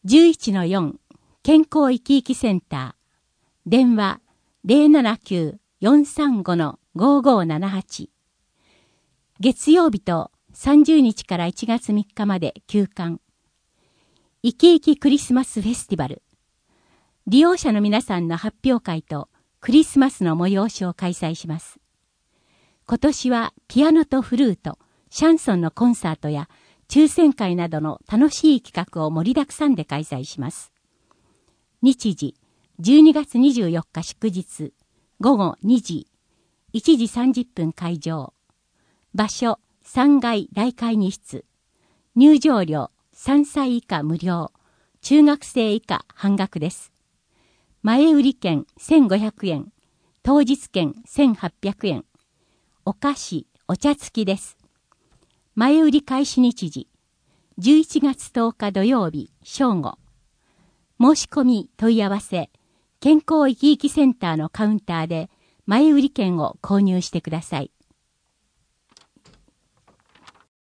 11-4 健康生き生きセンター電話 079-435-5578 月曜日と30日から1月3日まで休館。生き生きクリスマスフェスティバル。利用者の皆さんの発表会とクリスマスの催しを開催します。今年はピアノとフルート、シャンソンのコンサートや抽選会などの楽しい企画を盛りだくさんで開催します。日時、12月24日祝日、午後2時、1時30分開場。場所、3階大会議室。入場料、3歳以下無料。中学生以下半額です。前売り券1500円。当日券1800円。お菓子、お茶付きです。前売り開始日時、11月10日土曜日正午。申し込み問い合わせ、健康生き生きセンターのカウンターで前売り券を購入してください。